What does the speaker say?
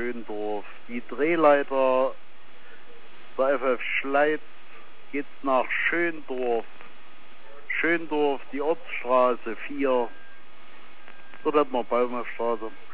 Schöndorf. Die Drehleiter der FF Schleiz geht nach Schöndorf. Schöndorf, die Ortsstraße 4. Dort hat man Baumhausstraße.